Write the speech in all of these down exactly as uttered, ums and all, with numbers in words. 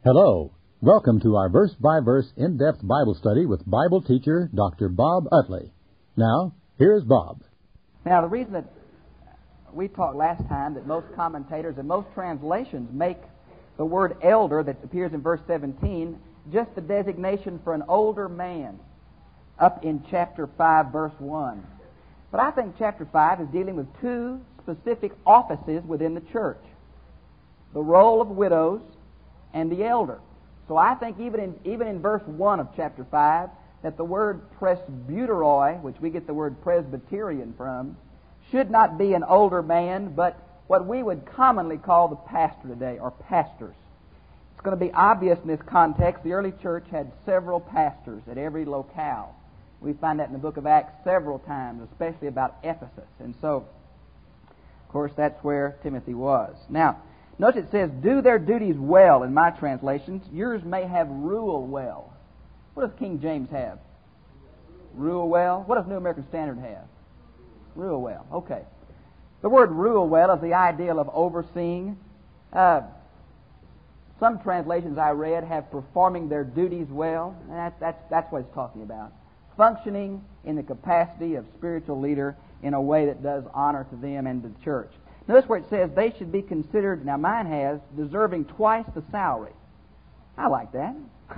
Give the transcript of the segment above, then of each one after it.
Hello. Welcome to our verse-by-verse in-depth Bible study with Bible teacher Doctor Bob Utley. Now, here's Bob. Now, the reason that we talked last time that most commentators and most translations make the word elder that appears in verse seventeen just the designation for an older man up in chapter five, verse one. But I think chapter five is dealing with two specific offices within the church: the role of widows and the elder. So I think even in even in verse one of chapter five, that the word presbyteroi, which we get the word Presbyterian from, should not be an older man, but what we would commonly call the pastor today, or pastors. It's going to be obvious in this context. The early church had several pastors at every locale. We find that in the book of Acts several times, especially about Ephesus. And so, of course, that's where Timothy was. Now, notice it says, do their duties well in my translations. Yours may have rule well. What does King James have? Rule well. What does New American Standard have? Rule well. Okay. The word rule well is the ideal of overseeing. Uh, some translations I read have performing their duties well. And that's, that's, that's what it's talking about. Functioning in the capacity of spiritual leader in a way that does honor to them and to the church. Notice where it says they should be considered, now mine has, deserving twice the salary. I like that.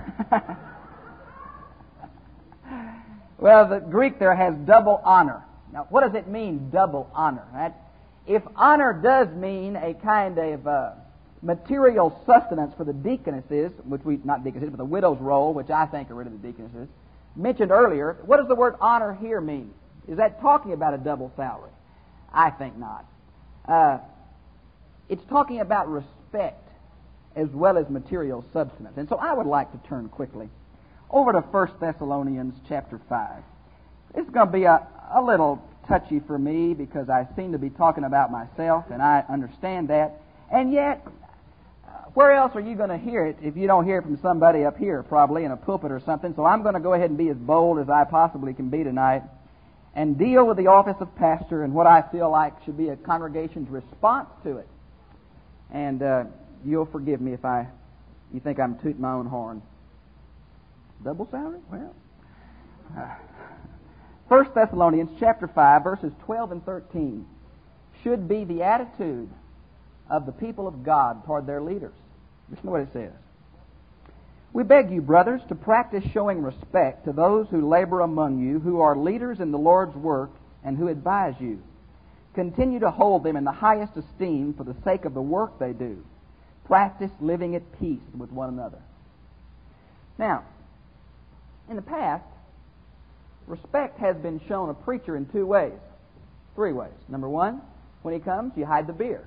Well, the Greek there has double honor. Now, what does it mean, double honor? That, if honor does mean a kind of uh, material sustenance for the deaconesses, which we, not deaconesses, but the widow's role, which I think are really the deaconesses, mentioned earlier, what does the word honor here mean? Is that talking about a double salary? I think not. Uh, it's talking about respect as well as material substance. And so I would like to turn quickly over to First Thessalonians chapter five. This is going to be a, a little touchy for me because I seem to be talking about myself, and I understand that. And yet, uh, where else are you going to hear it if you don't hear it from somebody up here, probably in a pulpit or something? So I'm going to go ahead and be as bold as I possibly can be tonight and deal with the office of pastor and what I feel like should be a congregation's response to it. And uh, you'll forgive me if I, you think I'm tooting my own horn. Double salary? Well, uh, First Thessalonians chapter five, verses twelve and thirteen should be the attitude of the people of God toward their leaders. Listen to what it says. We beg you, brothers, to practice showing respect to those who labor among you, who are leaders in the Lord's work, and who advise you. Continue to hold them in the highest esteem for the sake of the work they do. Practice living at peace with one another. Now, in the past, respect has been shown a preacher in two ways. Three ways. Number one, when he comes, you hide the beer.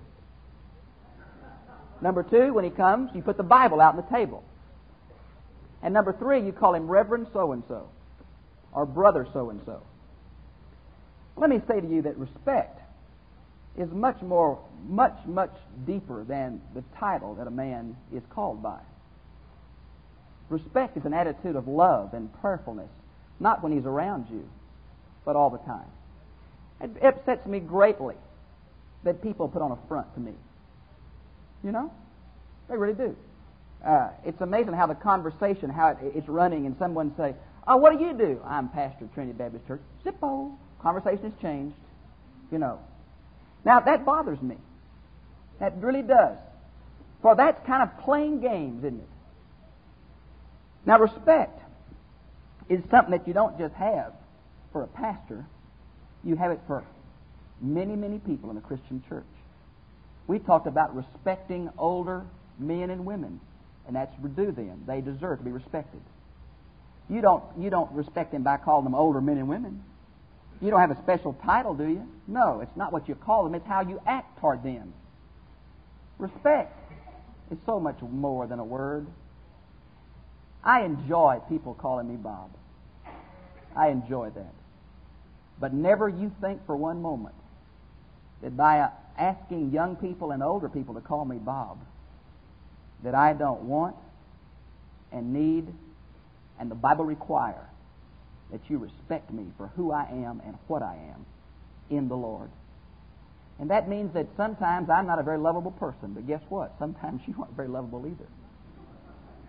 Number two, when he comes, you put the Bible out on the table. And number three, you call him Reverend so-and-so or Brother so-and-so. Let me say to you that respect is much more, much, much deeper than the title that a man is called by. Respect is an attitude of love and prayerfulness, not when he's around you, but all the time. It upsets me greatly that people put on a front to me. You know? They really do. Uh, it's amazing how the conversation, how it, it's running, and someone say, oh, what do you do? I'm pastor of Trinity Baptist Church. Zippo. Conversation has changed. You know. Now, that bothers me. That really does. For that's kind of playing games, isn't it? Now, respect is something that you don't just have for a pastor. You have it for many, many people in the Christian church. We talked about respecting older men and women, and that's due them. They deserve to be respected. You don't, you don't respect them by calling them older men and women. You don't have a special title, do you? No, it's not what you call them. It's how you act toward them. Respect is so much more than a word. I enjoy people calling me Bob. I enjoy that. But never you think for one moment that by asking young people and older people to call me Bob, that I don't want and need, and the Bible require, that you respect me for who I am and what I am in the Lord. And that means that sometimes I'm not a very lovable person, but guess what? Sometimes you aren't very lovable either.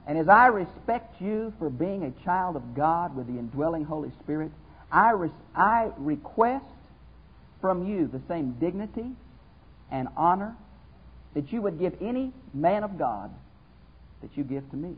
And as I respect you for being a child of God with the indwelling Holy Spirit, I, res- I request from you the same dignity and honor that you would give any man of God that you give to me.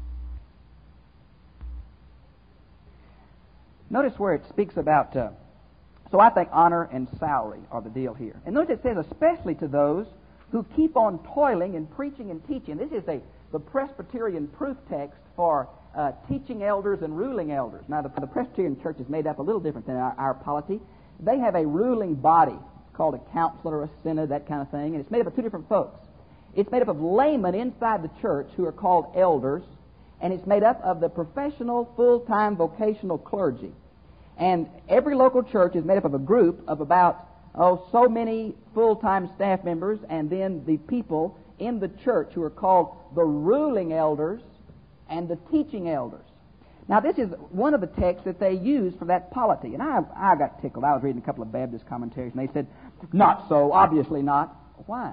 Notice where it speaks about, uh, so I think honor and salary are the deal here. And notice it says, especially to those who keep on toiling and preaching and teaching. This is a the Presbyterian proof text for uh, teaching elders and ruling elders. Now, the, the Presbyterian church is made up a little different than our, our polity. They have a ruling body called a council or a synod, that kind of thing, and it's made up of two different folks. It's made up of laymen inside the church who are called elders, and it's made up of the professional, full-time, vocational clergy. And every local church is made up of a group of about, oh, so many full-time staff members, and then the people in the church who are called the ruling elders and the teaching elders. Now, this is one of the texts that they use for that polity. And I, I got tickled. I was reading a couple of Baptist commentaries, and they said, not so, obviously not. Why?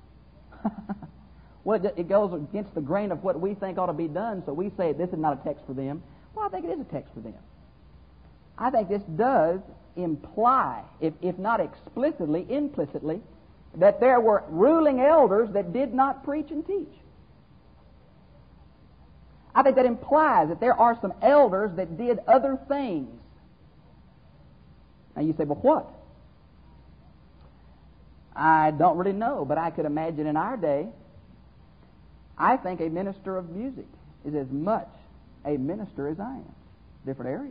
Well, it, it goes against the grain of what we think ought to be done, so we say this is not a text for them. Well, I think it is a text for them. I think this does imply, if, if not explicitly, implicitly, that there were ruling elders that did not preach and teach. I think that implies that there are some elders that did other things. Now you say, well, what? I don't really know, but I could imagine in our day, I think a minister of music is as much a minister as I am. Different area.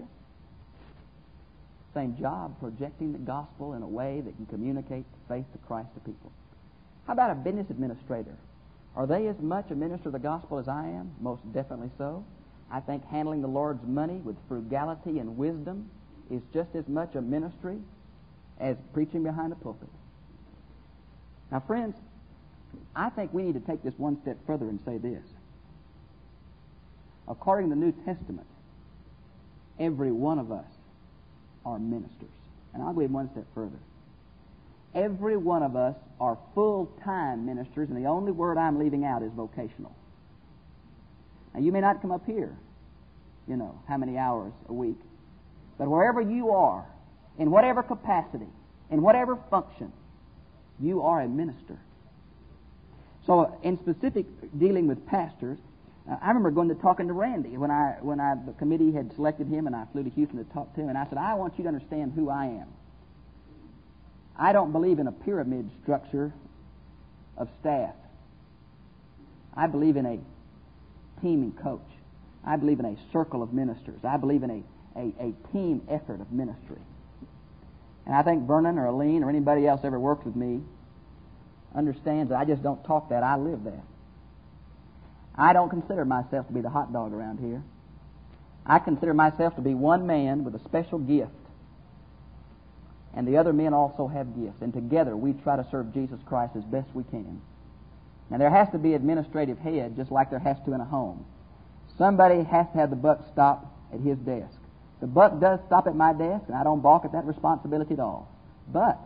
Same job, projecting the gospel in a way that can communicate the faith of Christ to people. How about a business administrator? Are they as much a minister of the gospel as I am? Most definitely so. I think handling the Lord's money with frugality and wisdom is just as much a ministry as preaching behind a pulpit. Now, friends, I think we need to take this one step further and say this. According to the New Testament, every one of us are ministers. And I'll go even one step further. Every one of us are full-time ministers, and the only word I'm leaving out is vocational. Now, you may not come up here, you know, how many hours a week, but wherever you are, in whatever capacity, in whatever function, you are a minister. So, in specific dealing with pastors, uh, I remember going to talking to Randy when I when I the committee had selected him, and I flew to Houston to talk to him, and I said, I want you to understand who I am. I don't believe in a pyramid structure of staff. I believe in a teaming coach. I believe in a circle of ministers. I believe in a, a, a team effort of ministry. And I think Vernon or Aline or anybody else ever worked with me understands that I just don't talk that, I live that. I don't consider myself to be the hot dog around here. I consider myself to be one man with a special gift. And the other men also have gifts. And together we try to serve Jesus Christ as best we can. Now there has to be administrative head, just like there has to in a home. Somebody has to have the buck stop at his desk. The buck does stop at my desk, and I don't balk at that responsibility at all. But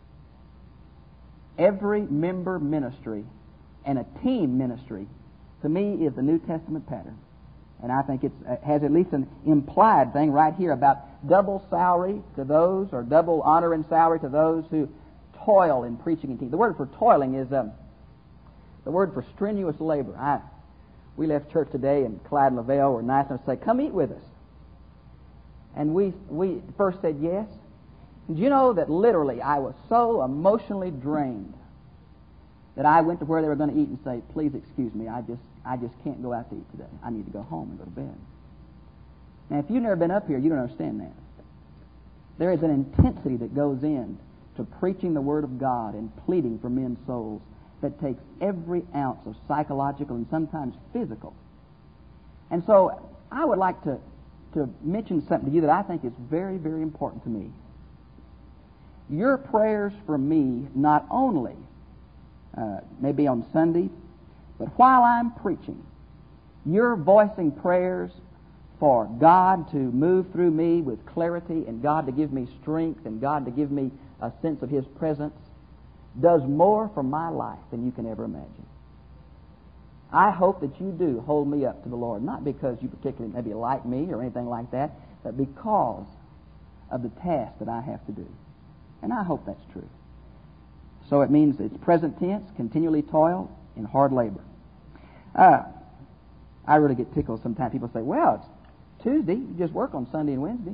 every member ministry and a team ministry, to me, is the New Testament pattern. And I think it has at least an implied thing right here about double salary to those, or double honor and salary to those who toil in preaching and teaching. The word for toiling is um, the word for strenuous labor. I, we left church today, and Clyde and Lavelle were nice enough to say, come eat with us. And we, we first said yes. And you know that literally I was so emotionally drained that I went to where they were going to eat and say, please excuse me, I just I just can't go out to eat today. I need to go home and go to bed. Now, if you've never been up here, you don't understand that. There is an intensity that goes in to preaching the Word of God and pleading for men's souls that takes every ounce of psychological and sometimes physical. And so I would like to, to mention something to you that I think is very, very important to me. Your prayers for me not only uh, maybe on Sunday, but while I'm preaching, you're voicing prayers for God to move through me with clarity, and God to give me strength, and God to give me a sense of His presence, does more for my life than you can ever imagine. I hope that you do hold me up to the Lord, not because you particularly maybe like me or anything like that, but because of the task that I have to do. And I hope that's true. So it means it's present tense, continually toil in hard labor. Uh, I really get tickled sometimes. People say, well, it's Tuesday. You just work on Sunday and Wednesday.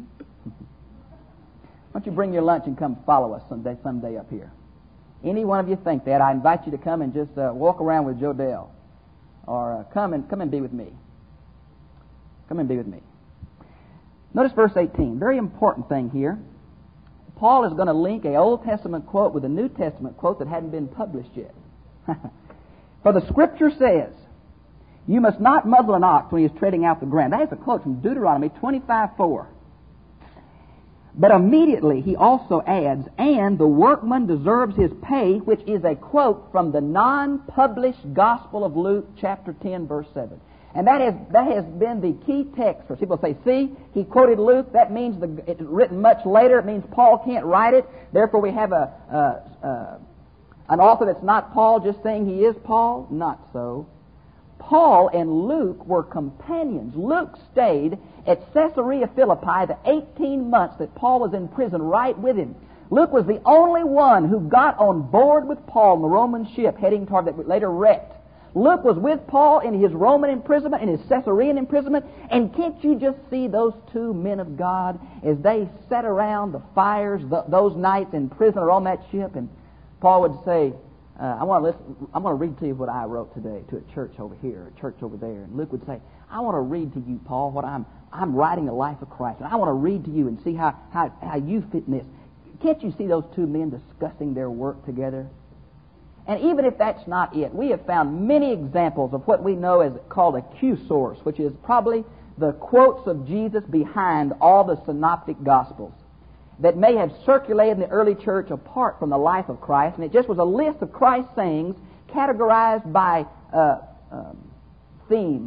Why don't you bring your lunch and come follow us someday, someday up here? Any one of you think that, I invite you to come and just uh, walk around with Joe Dell. Or uh, come and come and be with me. Come and be with me. Notice verse eighteen. Very important thing here. Paul is going to link an Old Testament quote with a New Testament quote that hadn't been published yet. For the Scripture says, you must not muzzle an ox when he is treading out the ground. That is a quote from Deuteronomy twenty-five four. But immediately he also adds, and the workman deserves his pay, which is a quote from the non-published Gospel of Luke, chapter ten, verse seven. And that has that has been the key text for people say, see, he quoted Luke. That means the, it's written much later. It means Paul can't write it. Therefore, we have a, a, a an author that's not Paul, just saying he is Paul. Not so. Paul and Luke were companions. Luke stayed at Caesarea Philippi the eighteen months that Paul was in prison right with him. Luke was the only one who got on board with Paul in the Roman ship heading toward that later wrecked. Luke was with Paul in his Roman imprisonment, in his Caesarean imprisonment, and can't you just see those two men of God as they sat around the fires th- those nights in prison or on that ship, and Paul would say, uh, I want to listen, I want to read to you what I wrote today to a church over here, a church over there. And Luke would say, I want to read to you, Paul, what I'm I'm writing the life of Christ, and I want to read to you and see how, how, how you fit in this. Can't you see those two men discussing their work together? And even if that's not it, we have found many examples of what we know as called a Q source, which is probably the quotes of Jesus behind all the synoptic Gospels that may have circulated in the early church apart from the life of Christ, and it just was a list of Christ's sayings categorized by uh, um, theme.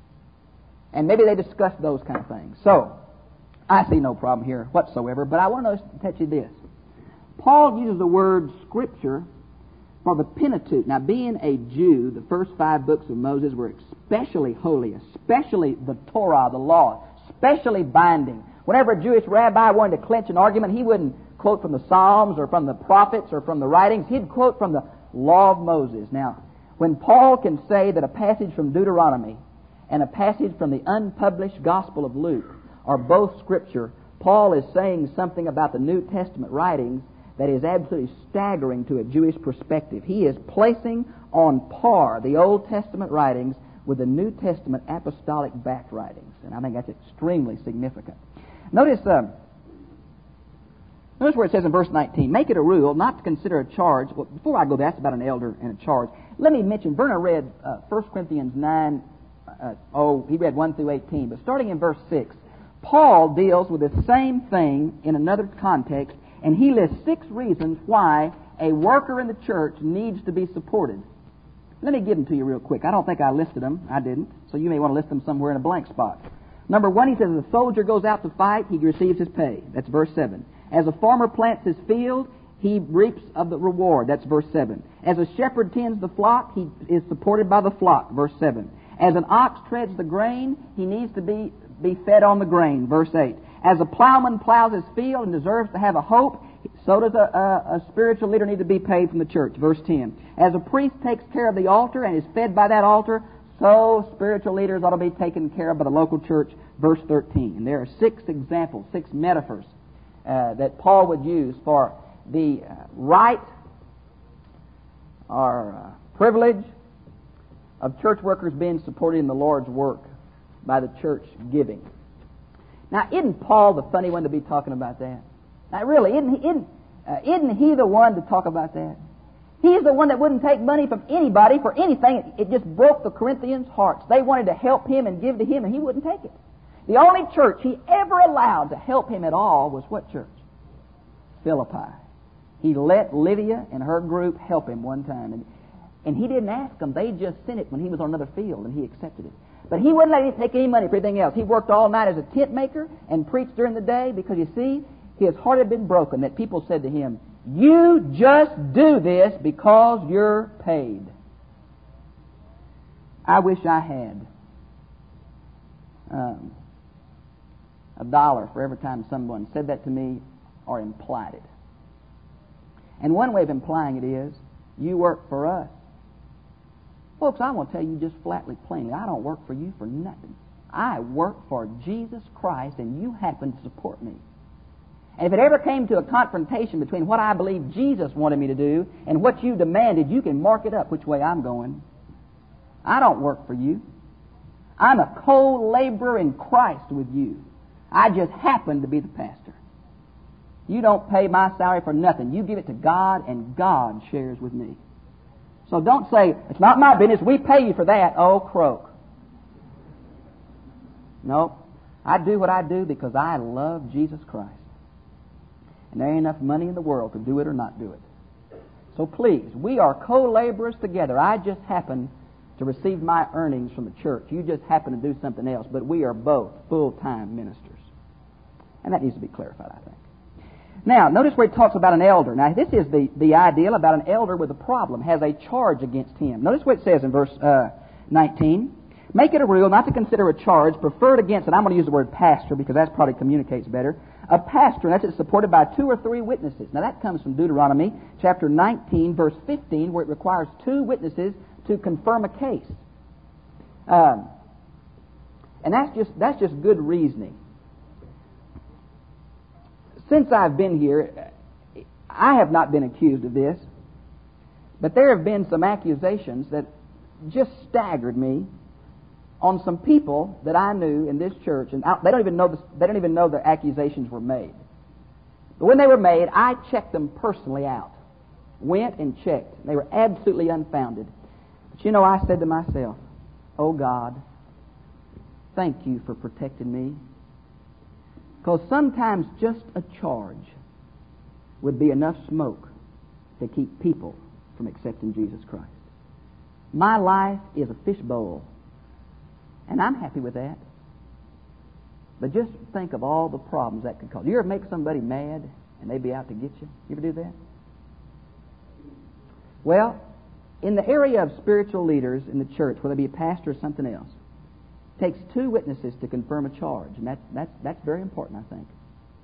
And maybe they discussed those kind of things. So, I see no problem here whatsoever, but I want to touch you this. Paul uses the word Scripture for the Pentateuch. Now, being a Jew, the first five books of Moses were especially holy, especially the Torah, the law, especially binding. Whenever a Jewish rabbi wanted to clinch an argument, he wouldn't quote from the Psalms or from the prophets or from the writings. He'd quote from the law of Moses. Now, when Paul can say that a passage from Deuteronomy and a passage from the unpublished Gospel of Luke are both Scripture, Paul is saying something about the New Testament writings that is absolutely staggering to a Jewish perspective. He is placing on par the Old Testament writings with the New Testament apostolic backed writings. And I think that's extremely significant. Notice, uh, notice where it says in verse nineteen, make it a rule not to consider a charge. Well, before I go there, that's about an elder and a charge. Let me mention, Verna read uh, First Corinthians nine, uh, oh, he read one through eighteen. But starting in verse six, Paul deals with the same thing in another context, and he lists six reasons why a worker in the church needs to be supported. Let me give them to you real quick. I don't think I listed them. I didn't. So you may want to list them somewhere in a blank spot. Number one, he says, as a soldier goes out to fight, he receives his pay. That's verse seven. As a farmer plants his field, he reaps of the reward. That's verse seven. As a shepherd tends the flock, he is supported by the flock. Verse seven. As an ox treads the grain, he needs to be, be fed on the grain. Verse eight. As a plowman plows his field and deserves to have a hope, so does a, a, a spiritual leader need to be paid from the church. Verse ten. As a priest takes care of the altar and is fed by that altar, so spiritual leaders ought to be taken care of by the local church. Verse thirteen. And there are six examples, six metaphors uh, that Paul would use for the uh, right or uh, privilege of church workers being supported in the Lord's work by the church giving. Now, isn't Paul the funny one to be talking about that? Now, really, isn't he, isn't, uh, isn't he the one to talk about that? He's the one that wouldn't take money from anybody for anything. It just broke the Corinthians' hearts. They wanted to help him and give to him, and he wouldn't take it. The only church he ever allowed to help him at all was what church? Philippi. He let Lydia and her group help him one time, and, and he didn't ask them. They just sent it when he was on another field, and he accepted it. But he wouldn't let him take any money for anything else. He worked all night as a tent maker and preached during the day because, you see, his heart had been broken that people said to him, you just do this because you're paid. I wish I had um, a dollar for every time someone said that to me or implied it. And one way of implying it is, you work for us. Folks, I want to tell you just flatly, plainly, I don't work for you for nothing. I work for Jesus Christ, and you happen to support me. And if it ever came to a confrontation between what I believe Jesus wanted me to do and what you demanded, you can mark it up which way I'm going. I don't work for you. I'm a co-laborer in Christ with you. I just happen to be the pastor. You don't pay my salary for nothing. You give it to God, and God shares with me. So don't say, it's not my business, we pay you for that. Oh, croak. No, I do what I do because I love Jesus Christ. And there ain't enough money in the world to do it or not do it. So please, we are co-laborers together. I just happen to receive my earnings from the church. You just happen to do something else, but we are both full-time ministers. And that needs to be clarified, I think. Now, notice where it talks about an elder. Now, this is the, the ideal about an elder with a problem, has a charge against him. Notice what it says in verse uh, nineteen. Make it a rule not to consider a charge preferred against, and I'm going to use the word pastor because that probably communicates better, a pastor, and that's it, supported by two or three witnesses. Now, that comes from Deuteronomy chapter nineteen, verse fifteen, where it requires two witnesses to confirm a case. Um, and that's just that's just good reasoning. Since I've been here, I have not been accused of this, but there have been some accusations that just staggered me on some people that I knew in this church, and I, they don't even know the, they don't even know the accusations were made. But when they were made, I checked them personally out, went and checked. They were absolutely unfounded. But you know, I said to myself, "Oh God, thank you for protecting me." Because sometimes just a charge would be enough smoke to keep people from accepting Jesus Christ. My life is a fishbowl, and I'm happy with that. But just think of all the problems that could cause. You ever make somebody mad and they be out to get you? You ever do that? Well, in the area of spiritual leaders in the church, whether it be a pastor or something else, takes two witnesses to confirm a charge, and that's that's that's very important, I think.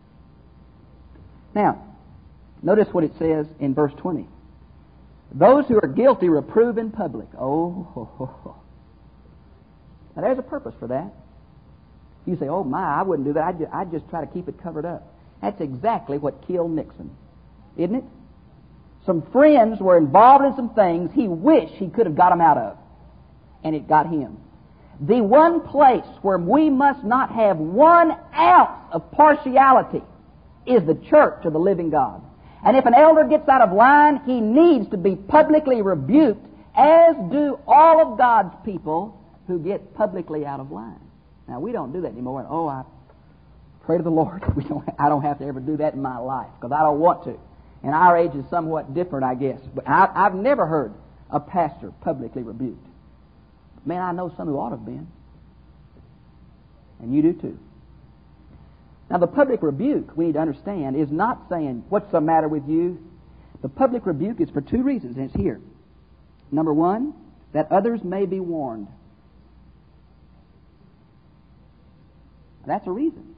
Now, notice what it says in verse twenty. Those who are guilty reprove in public. Oh, ho, ho, ho. Now there's a purpose for that. You say, "Oh my, I wouldn't do that. I'd just, I'd just try to keep it covered up." That's exactly what killed Nixon, isn't it? Some friends were involved in some things he wished he could have got them out of, and it got him. The one place where we must not have one ounce of partiality is the church of the living God. And if an elder gets out of line, he needs to be publicly rebuked, as do all of God's people who get publicly out of line. Now, we don't do that anymore. And, oh, I pray to the Lord. We don't. I don't have to ever do that in my life because I don't want to. And our age is somewhat different, I guess. But I, I've never heard a pastor publicly rebuked. Man, I know some who ought to have been. And you do too. Now, the public rebuke, we need to understand, is not saying, "What's the matter with you?" The public rebuke is for two reasons, and it's here. Number one, that others may be warned. That's a reason.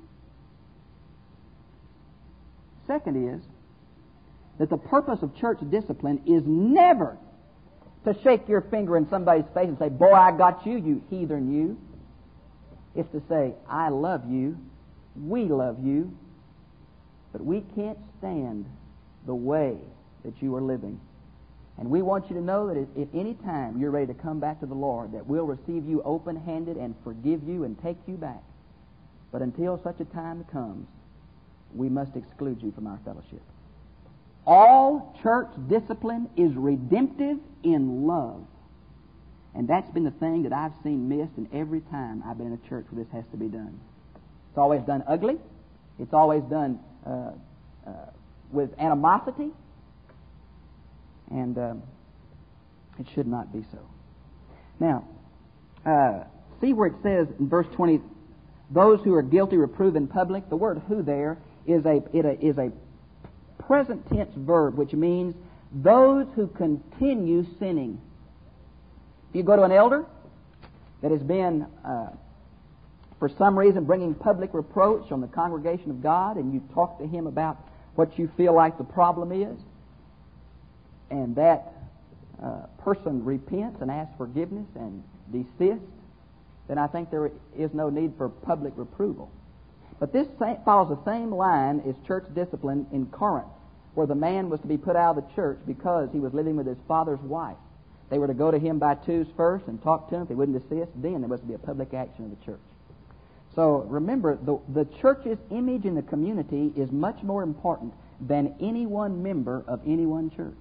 Second is that the purpose of church discipline is never to shake your finger in somebody's face and say, "Boy, I got you, you heathen you." It's to say, "I love you, we love you, but we can't stand the way that you are living. And we want you to know that if any time you're ready to come back to the Lord, that we'll receive you open-handed and forgive you and take you back. But until such a time comes, we must exclude you from our fellowship." All church discipline is redemptive in love. And that's been the thing that I've seen missed in every time I've been in a church where this has to be done. It's always done ugly. It's always done uh, uh, with animosity. And um, it should not be so. Now, uh, see where it says in verse twenty, those who are guilty reprove in public. The word "who" there is a, it a is a present tense verb, which means those who continue sinning. If you go to an elder that has been, uh, for some reason, bringing public reproach on the congregation of God, and you talk to him about what you feel like the problem is, and that uh, person repents and asks forgiveness and desists, then I think there is no need for public reproval. But this follows the same line as church discipline in Corinth, where the man was to be put out of the church because he was living with his father's wife. They were to go to him by twos first and talk to him. If they wouldn't desist, then there was to be a public action of the church. So remember, the, the church's image in the community is much more important than any one member of any one church.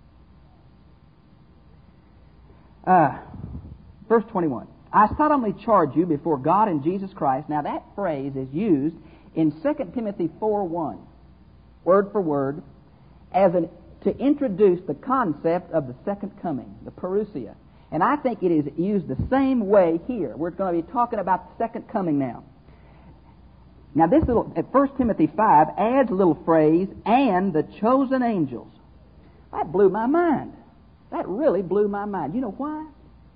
Uh, verse twenty-one. I solemnly charge you before God and Jesus Christ. Now that phrase is used in Second Timothy four one, word for word, as an, to introduce the concept of the second coming, the parousia. And I think it is used the same way here. We're going to be talking about the second coming now. Now this little, at First Timothy five, adds a little phrase, and the chosen angels. That blew my mind. That really blew my mind. You know why?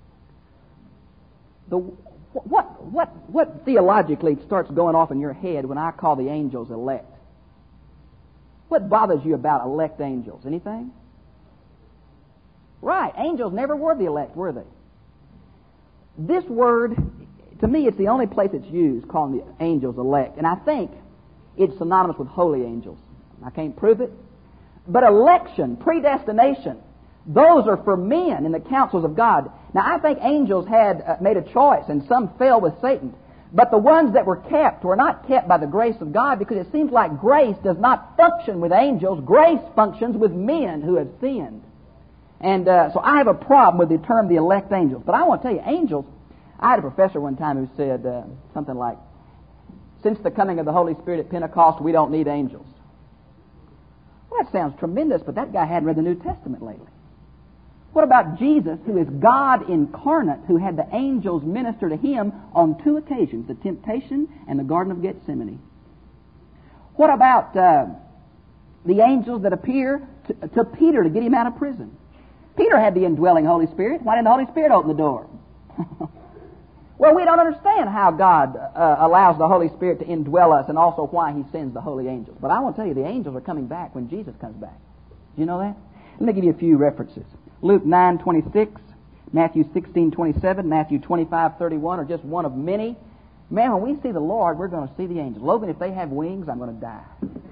The, what, what, what theologically starts going off in your head when I call the angels elect? What bothers you about elect angels? Anything? Right. Angels never were the elect, were they? This word, to me, it's the only place it's used, calling the angels elect. And I think it's synonymous with holy angels. I can't prove it. But election, predestination, those are for men in the counsels of God. Now, I think angels had uh, made a choice, and some fell with Satan. But the ones that were kept were not kept by the grace of God, because it seems like grace does not function with angels. Grace functions with men who have sinned. And uh, so I have a problem with the term the elect angels. But I want to tell you, angels, I had a professor one time who said uh, something like, since the coming of the Holy Spirit at Pentecost, we don't need angels. Well, that sounds tremendous, but that guy hadn't read the New Testament lately. What about Jesus, who is God incarnate, who had the angels minister to him on two occasions, the temptation and the Garden of Gethsemane? What about uh, the angels that appear to, to Peter to get him out of prison? Peter had the indwelling Holy Spirit. Why didn't the Holy Spirit open the door? Well, we don't understand how God uh, allows the Holy Spirit to indwell us, and also why he sends the holy angels. But I want to tell you, the angels are coming back when Jesus comes back. Do you know that? Let me give you a few references. Luke nine twenty-six, Matthew sixteen twenty-seven, Matthew twenty-five thirty-one are just one of many. Man, when we see the Lord, we're going to see the angels. Logan, if they have wings, I'm going to die.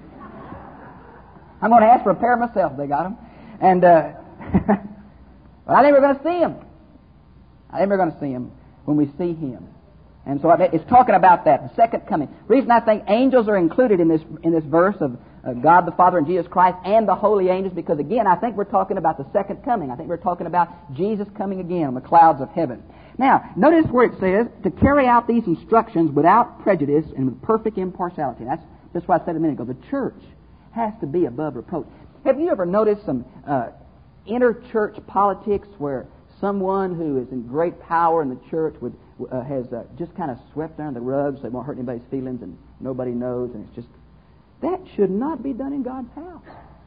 I'm going to ask for a pair myself if they got them. And, uh, but I think we're going to see them. I think we're going to see him when we see him. And so it's talking about that, the second coming. The reason I think angels are included in this in this verse of uh, God the Father and Jesus Christ and the holy angels, because again, I think we're talking about the second coming. I think we're talking about Jesus coming again on the clouds of heaven. Now, notice where it says, to carry out these instructions without prejudice and with perfect impartiality. That's, that's what I said a minute ago. The church has to be above reproach. Have you ever noticed some uh, inter-church politics where someone who is in great power in the church would uh, has uh, just kind of swept under the rug so they won't hurt anybody's feelings and nobody knows, and it's just, that should not be done in God's house.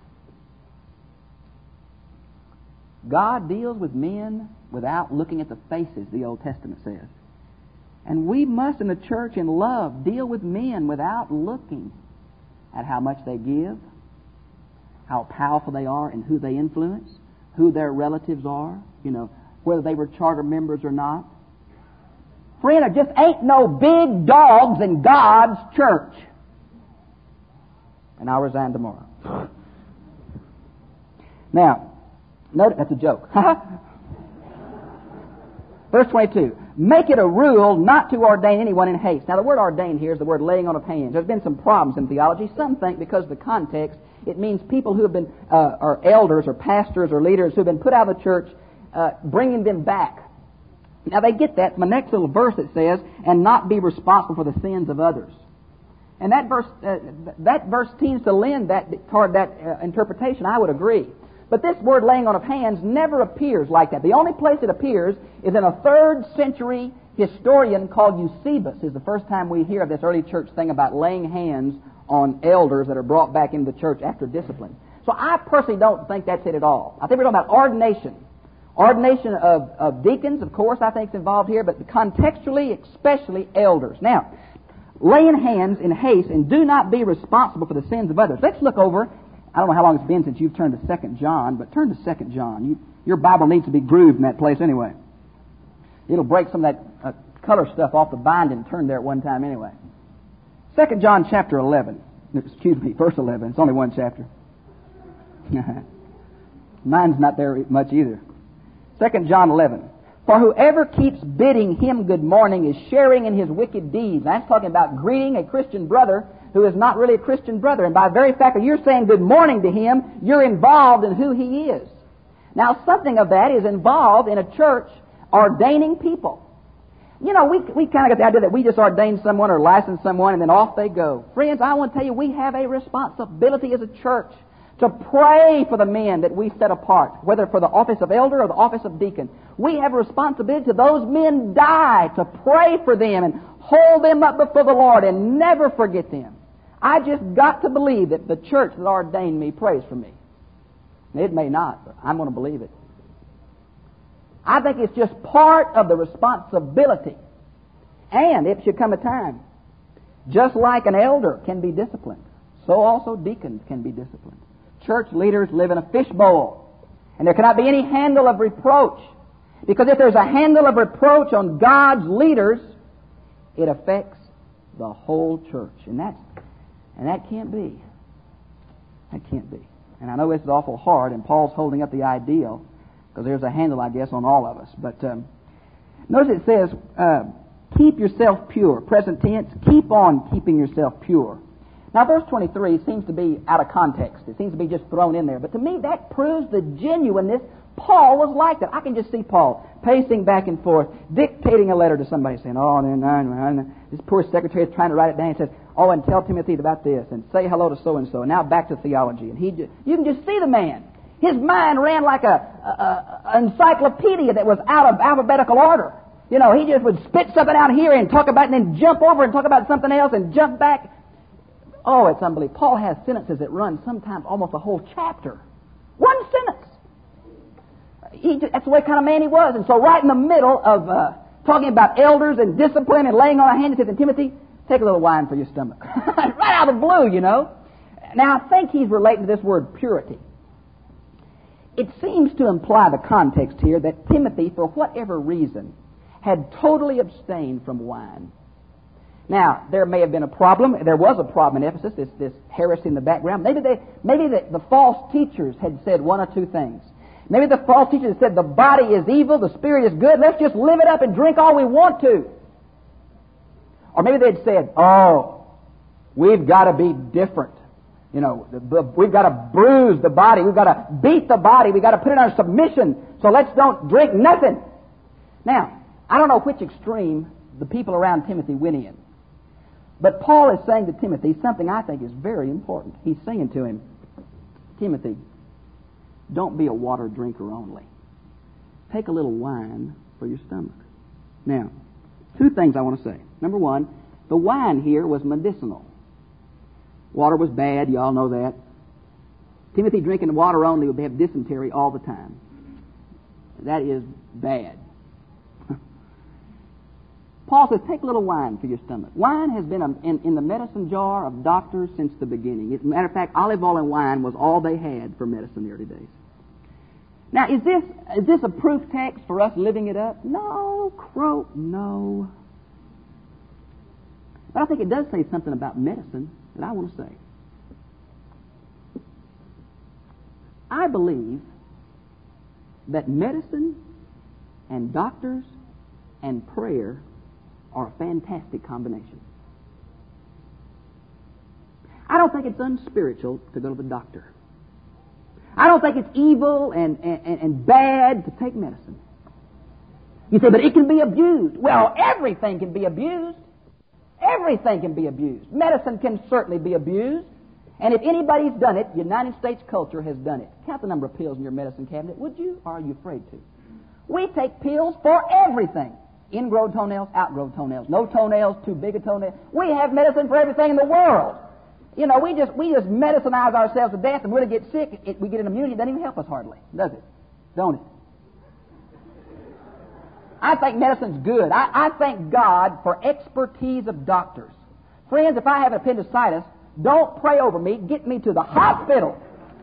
God deals with men without looking at the faces, the Old Testament says. And we must, in the church, in love, deal with men without looking at how much they give, how powerful they are and who they influence, who their relatives are, you know, whether they were charter members or not. Friend, there just ain't no big dogs in God's church. And I'll resign tomorrow. Now, notice, that's a joke. Verse twenty-two. Make it a rule not to ordain anyone in haste. Now, the word ordain here is the word laying on of hands. There's been some problems in theology. Some think because of the context, it means people who have been, uh, or elders or pastors or leaders who have been put out of the church, uh, bringing them back. Now, they get that from the next little verse that says, and not be responsible for the sins of others. And that verse, uh, that verse seems to lend that toward that uh, interpretation. I would agree. But this word laying on of hands never appears like that. The only place it appears is in a third century historian called Eusebius. Is the first time we hear of this early church thing about laying hands on elders that are brought back into the church after discipline. So I personally don't think that's it at all. I think we're talking about ordination. Ordination of, of deacons, of course, I think is involved here, but contextually, especially elders. Now, laying hands in haste and do not be responsible for the sins of others. Let's look over. I don't know how long it's been since you've turned to Second John, but turn to Second John. You, your Bible needs to be grooved in that place anyway. It'll break some of that uh, color stuff off the binding and turn there at one time anyway. Second John chapter eleven. Excuse me, verse eleven. It's only one chapter. Mine's not there much either. Second John eleven. For whoever keeps bidding him good morning is sharing in his wicked deeds. That's talking about greeting a Christian brother who is not really a Christian brother. And by the very fact that you're saying good morning to him, you're involved in who he is. Now, something of that is involved in a church ordaining people. You know, we we kind of got the idea that we just ordain someone or license someone and then off they go. Friends, I want to tell you, we have a responsibility as a church to pray for the men that we set apart, whether for the office of elder or the office of deacon. We have a responsibility to those men die, to pray for them and hold them up before the Lord and never forget them. I just got to believe that the church that ordained me prays for me. It may not, but I'm going to believe it. I think it's just part of the responsibility. And it should come a time, just like an elder can be disciplined, so also deacons can be disciplined. Church leaders live in a fishbowl, and there cannot be any handle of reproach. Because if there's a handle of reproach on God's leaders, it affects the whole church. And that's, and that can't be. That can't be. And I know this is awful hard, and Paul's holding up the ideal, because there's a handle, I guess, on all of us. But um, notice it says, uh, keep yourself pure. Present tense, keep on keeping yourself pure. Now, verse twenty-three seems to be out of context. It seems to be just thrown in there. But to me, that proves the genuineness. Paul was like that. I can just see Paul pacing back and forth, dictating a letter to somebody, saying, oh, no, no, no. This poor secretary is trying to write it down. He says, oh, and tell Timothy about this, and say hello to so-and-so. Now back to theology. And he, just, you can just see the man. His mind ran like a, a, a encyclopedia that was out of alphabetical order. You know, he just would spit something out here and talk about it, and then jump over and talk about something else and jump back. Oh, it's unbelievable. Paul has sentences that run sometimes almost a whole chapter. One sentence. He just, that's the way kind of man he was. And so right in the middle of uh, talking about elders and discipline and laying on a hand, he said, Timothy, take a little wine for your stomach. Right out of the blue, you know. Now, I think he's relating to this word purity. It seems to imply the context here that Timothy, for whatever reason, had totally abstained from wine. Now, there may have been a problem. There was a problem in Ephesus, this, this heresy in the background. Maybe they, maybe the, the false teachers had said one or two things. Maybe the false teachers had said the body is evil, the spirit is good, let's just live it up and drink all we want to. Or maybe they'd said, oh, we've got to be different. You know, we've got to bruise the body, we've got to beat the body, we've got to put it under submission, so let's don't drink nothing. Now, I don't know which extreme the people around Timothy went in. But Paul is saying to Timothy something I think is very important. He's saying to him, Timothy, don't be a water drinker only. Take a little wine for your stomach. Now, two things I want to say. Number one, the wine here was medicinal. Water was bad, you all know that. Timothy drinking water only would have dysentery all the time. That is bad. Paul says, take a little wine for your stomach. Wine has been in, in the medicine jar of doctors since the beginning. As a matter of fact, olive oil and wine was all they had for medicine in the early days. Now, is this is this a proof text for us living it up? No, crow, no. But I think it does say something about medicine that I want to say. I believe that medicine and doctors and prayer are a fantastic combination. I don't think it's unspiritual to go to the doctor. I don't think it's evil and, and, and bad to take medicine. You say, but it can be abused. Well, everything can be abused. Everything can be abused. Medicine can certainly be abused. And if anybody's done it, United States culture has done it. Count the number of pills in your medicine cabinet, would you? Or are you afraid to? We take pills for everything. Ingrown toenails, outgrown toenails. No toenails, too big a toenail. We have medicine for everything in the world. You know, we just we just medicinize ourselves to death, and when we get sick, it, we get an immunity. It doesn't even help us hardly, does it? Don't it? I think medicine's good. I, I thank God for expertise of doctors. Friends, if I have appendicitis, don't pray over me. Get me to the hospital.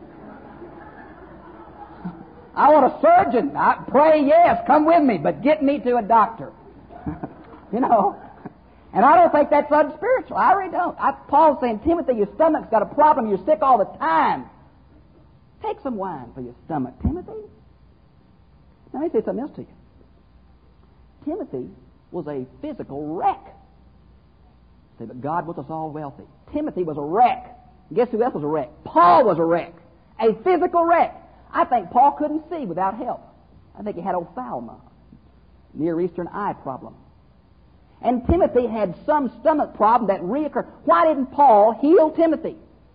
I want a surgeon. I pray, yes, come with me, but get me to a doctor. You know? And I don't think that's unspiritual. I really don't. I, Paul's saying, Timothy, your stomach's got a problem. You're sick all the time. Take some wine for your stomach, Timothy. Now, let me say something else to you. Timothy was a physical wreck. Say, but God with us all wealthy. Timothy was a wreck. Guess who else was a wreck? Paul was a wreck. A physical wreck. I think Paul couldn't see without help. I think he had ophthalma, Near Eastern eye problem. And Timothy had some stomach problem that reoccurred. Why didn't Paul heal Timothy?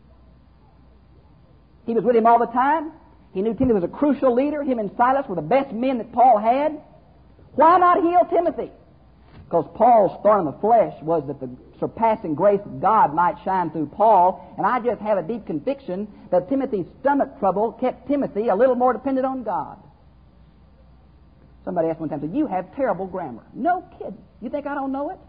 He was with him all the time. He knew Timothy was a crucial leader. Him and Silas were the best men that Paul had. Why not heal Timothy? Because Paul's thorn in the flesh was that the surpassing grace of God might shine through Paul. And I just have a deep conviction that Timothy's stomach trouble kept Timothy a little more dependent on God. Somebody asked one time, said, you have terrible grammar. No kidding. You think I don't know it?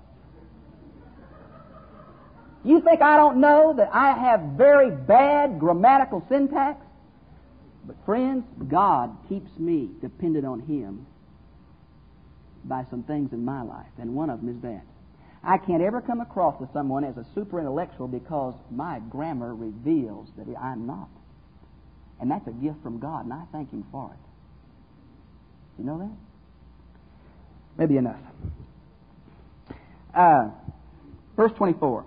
You think I don't know that I have very bad grammatical syntax? But friends, God keeps me dependent on Him by some things in my life, and one of them is that. I can't ever come across to someone as a super intellectual because my grammar reveals that I'm not. And that's a gift from God, and I thank Him for it. You know that? Maybe enough. Uh, verse twenty-four.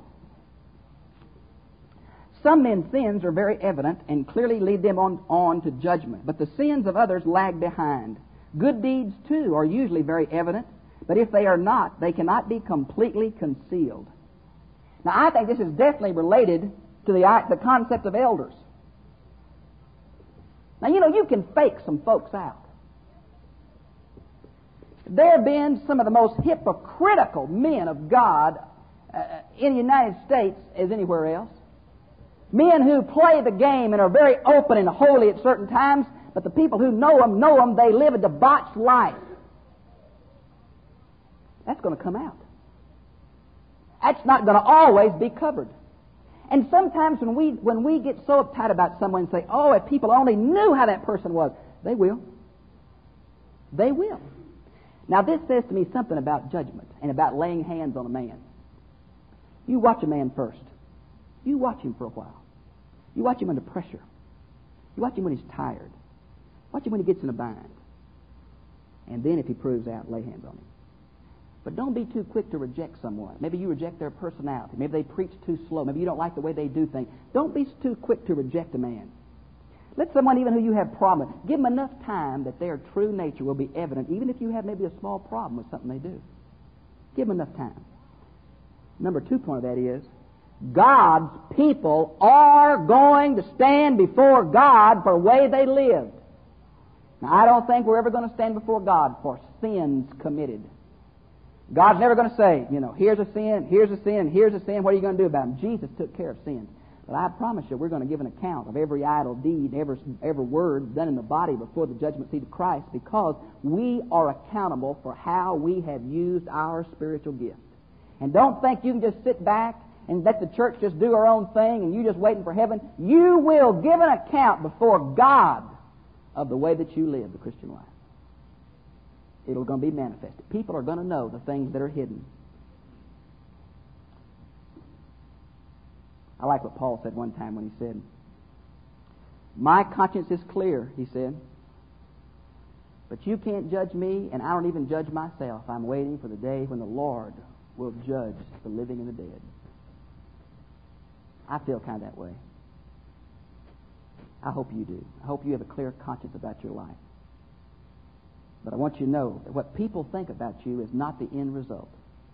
Some men's sins are very evident and clearly lead them on, on to judgment, but the sins of others lag behind. Good deeds, too, are usually very evident, but if they are not, they cannot be completely concealed. Now, I think this is definitely related to the, the concept of elders. Now, you know, you can fake some folks out. There have been some of the most hypocritical men of God uh, in the United States as anywhere else. Men who play the game and are very open and holy at certain times, but the people who know them, know them, they live a debauched life. That's going to come out. That's not going to always be covered. And sometimes when we when we get so uptight about someone and say, oh, if people only knew how that person was, they will. They will. Now, this says to me something about judgment and about laying hands on a man. You watch a man first. You watch him for a while. You watch him under pressure. You watch him when he's tired. Watch him when he gets in a bind. And then if he proves out, lay hands on him. But don't be too quick to reject someone. Maybe you reject their personality. Maybe they preach too slow. Maybe you don't like the way they do things. Don't be too quick to reject a man. Let someone even who you have problems, give them enough time that their true nature will be evident, even if you have maybe a small problem with something they do. Give them enough time. Number two point of that is, God's people are going to stand before God for the way they lived. Now, I don't think we're ever going to stand before God for sins committed. God's never going to say, you know, here's a sin, here's a sin, here's a sin, what are you going to do about them? Jesus took care of sin. But I promise you, we're going to give an account of every idle deed, every, every word done in the body before the judgment seat of Christ, because we are accountable for how we have used our spiritual gift. And don't think you can just sit back and let the church just do her own thing and you just waiting for heaven. You will give an account before God of the way that you live the Christian life. It's going to be manifested. People are going to know the things that are hidden. I like what Paul said one time when he said, my conscience is clear, he said, but you can't judge me, and I don't even judge myself. I'm waiting for the day when the Lord will judge the living and the dead. I feel kind of that way. I hope you do. I hope you have a clear conscience about your life. But I want you to know that what people think about you is not the end result.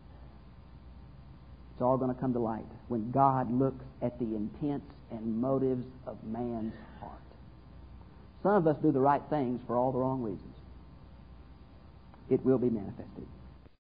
It's all going to come to light when God looks at the intents and motives of man's heart. Some of us do the right things for all the wrong reasons. It will be manifested.